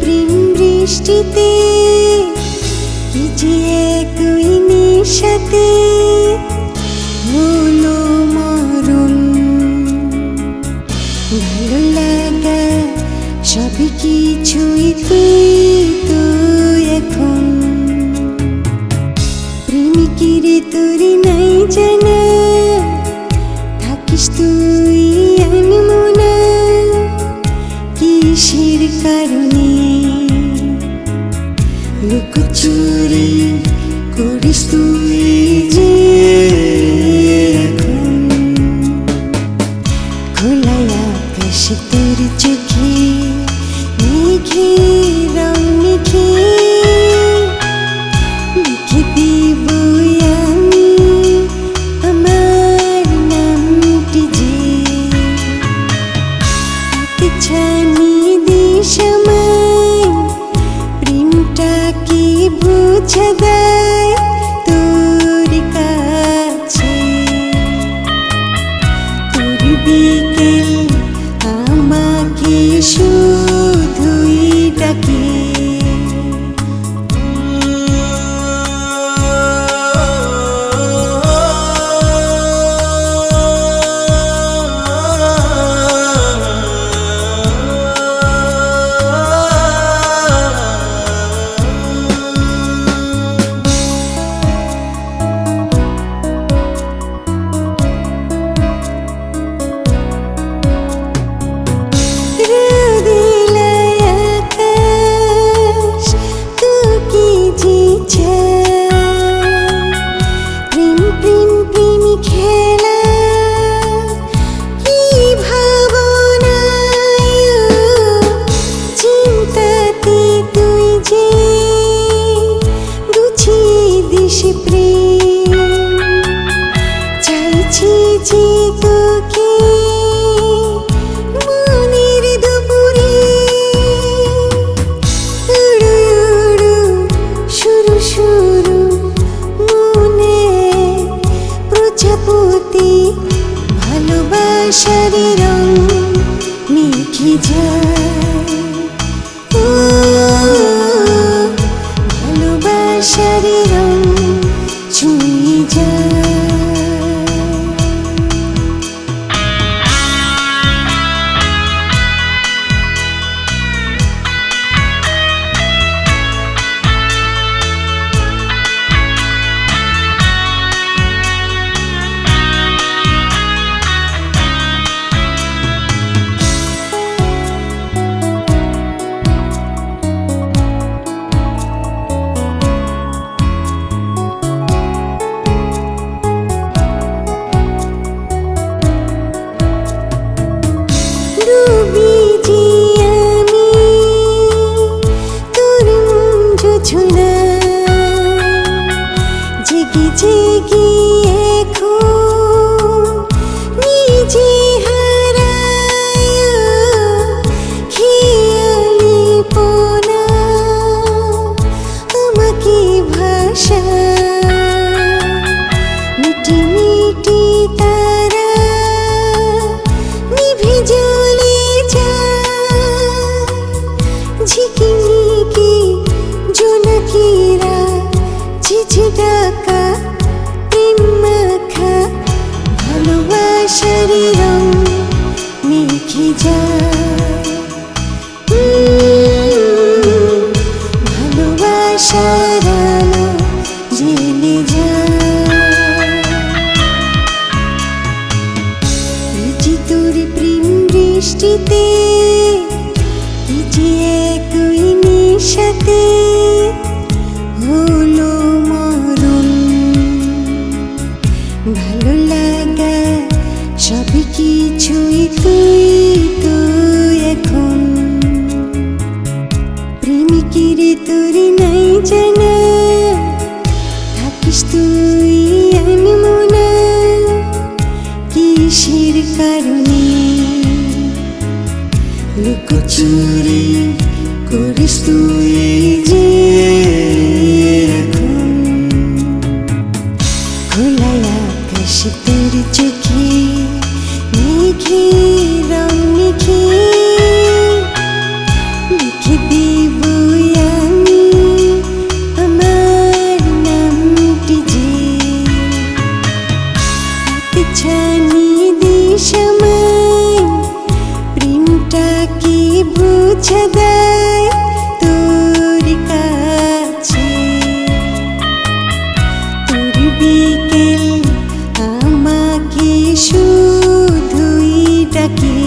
প্রেম বৃষ্টিতে কি যে একই নিশাতে হলো মরণ। ভালো লাগা সবই কিছুই তুই তো এখন প্রেমিকেরে তোর নাই জানা, থাকিস তুই আনমনা কিসের কারণে লুকোচুরি করিস তুই যে এখন। খোলা আকাশ তোর চোখে মেঘে রং মেখে লিখে দিব আমি আমার নামটি যে। হাতে ছানিয়ে দিস আমায় প্রেমটাকে বুঝে দেয় তোর কাছে। তোর বিকেল আমাকে শুধুই ডাকে। ভালোবাসার রং মেখে যায়, ও ভালোবাসার রং ছুঁয়ে যায়। জেগে জেগে এখন নিজে হারায় খেয়ালি পোনা আমাকে ভাষা মিটি মিটি তারা নিভে জ্বলে যায়। ঝিকিমিকি জোনাকিরা চিঠি ডাকা প্রেম মাখা ভালোবাসার রং মেখে যায়, ভালোবাসার আলো জ্বেলে যায়। যে তোর প্রেম বৃষ্টিতে কি যে একই নিশাতে হলো মরণ। ভালো লাগা সবই কিছুই তুই তো এখন প্রেমিকেরে তোর নাই জানা, থাকিস তুই আনমনা কিসের কারণে লুকোচুরি করিস তুই যে এখন। খোলা আকাশ তোর চোখে মেঘে রং মেখে লিখে দিব পৌঁছে দেয় তোর কাছে। তোর বিকেল আমাকে শুধুই ডাকে।